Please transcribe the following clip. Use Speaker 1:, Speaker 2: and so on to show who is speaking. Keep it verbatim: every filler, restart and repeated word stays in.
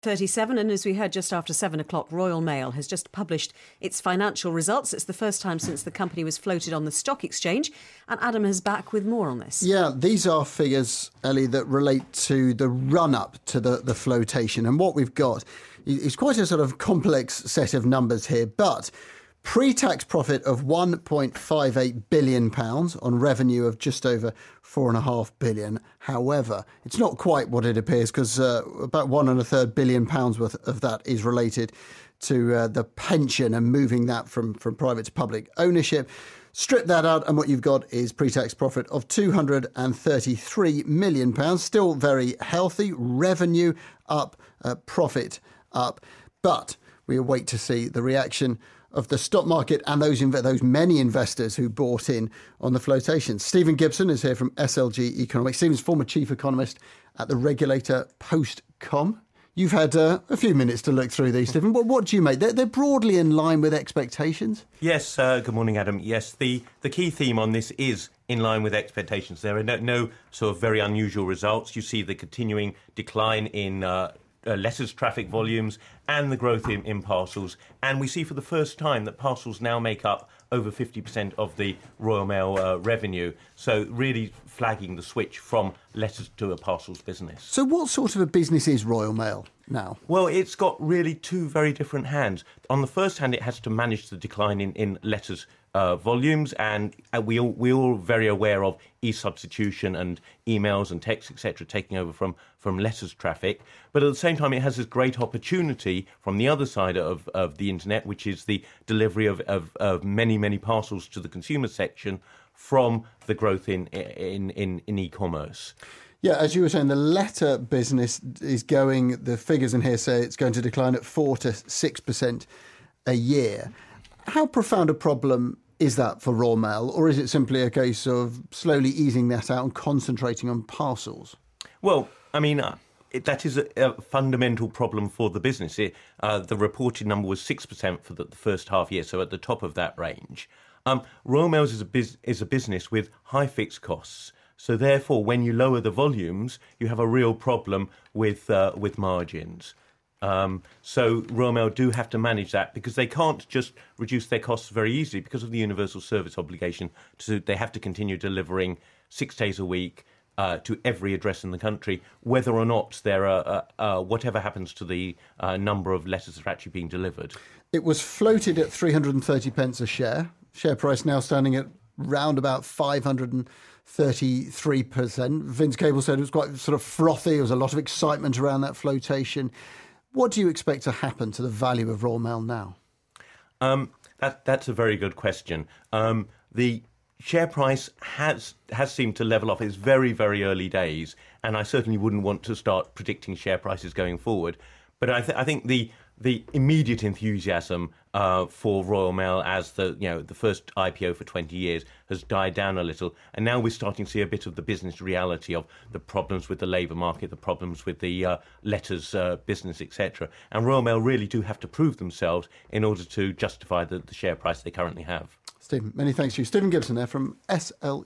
Speaker 1: thirty-seven, and as we heard just after seven o'clock, Royal Mail has just published its financial results. It's the first time since the company was floated on the stock exchange, and Adam is back with more on this.
Speaker 2: Yeah, these are figures, Ellie, that relate to the run-up to the, the flotation, and what we've got is quite a sort of complex set of numbers here, but pre-tax profit of one point five eight billion pounds on revenue of just over four point five billion pounds. However, it's not quite what it appears, because uh, about one and a third billion pounds worth of that is related to uh, the pension and moving that from, from private to public ownership. Strip that out and what you've got is pre-tax profit of two hundred thirty-three million pounds. Still very healthy. Revenue up, uh, profit up. But we await to see the reaction of the stock market and those inv- those many investors who bought in on the flotation. Stephen Gibson is here from S L G Economics. Stephen's former chief economist at the regulator Postcom. You've had uh, a few minutes to look through these, Stephen. What, what do you make? They're, they're broadly in line with expectations?
Speaker 3: Yes, uh, good morning, Adam. Yes, the, the key theme on this is in line with expectations. There are no, no sort of very unusual results. You see the continuing decline in uh, Uh, letters traffic volumes and the growth in, in parcels. And we see for the first time that parcels now make up over fifty percent of the Royal Mail uh, revenue. So really flagging the switch from letters to a parcels business.
Speaker 2: So what sort of a business is Royal Mail now?
Speaker 3: Well, it's got really two very different hands. On the first hand, it has to manage the decline in, in letters uh, volumes, and uh, we all, we're all very aware of e-substitution and emails and texts, et cetera, taking over from, from letters traffic. But at the same time, it has this great opportunity from the other side of, of the internet, which is the delivery of, of, of many, many parcels to the consumer section from the growth in, in, in, in e-commerce.
Speaker 2: Yeah, as you were saying, the letter business is going, the figures in here say it's going to decline at four to six percent a year. How profound a problem is that for Royal Mail, or is it simply a case of slowly easing that out and concentrating on parcels?
Speaker 3: Well, I mean, uh, it, that is a, a fundamental problem for the business. It, uh, the reported number was six percent for the, the first half year, so at the top of that range. Um, Royal Mail is a, biz, is a business with high fixed costs. So therefore, when you lower the volumes, you have a real problem with uh, with margins. Um, so Royal Mail do have to manage that, because they can't just reduce their costs very easily because of the universal service obligation. To, they have to continue delivering six days a week uh, to every address in the country, whether or not there are uh, uh, whatever happens to the uh, number of letters that are actually being delivered.
Speaker 2: It was floated at three hundred thirty pence a share. Share price now standing at round about five hundred thirty-three percent. Vince Cable said it was quite sort of frothy. There was a lot of excitement around that flotation. What do you expect to happen to the value of Royal Mail now?
Speaker 3: Um, that, that's a very good question. Um, the share price has has seemed to level off. It's very, very early days, and I certainly wouldn't want to start predicting share prices going forward. But I, th- I think the the immediate enthusiasm uh, for Royal Mail as the you know the first I P O for twenty years has died down a little, and now we're starting to see a bit of the business reality of the problems with the labour market, the problems with the uh, letters uh, business, et cetera. And Royal Mail really do have to prove themselves in order to justify the, the share price they currently have.
Speaker 2: Stephen, many thanks to you. Stephen Gibson there from S L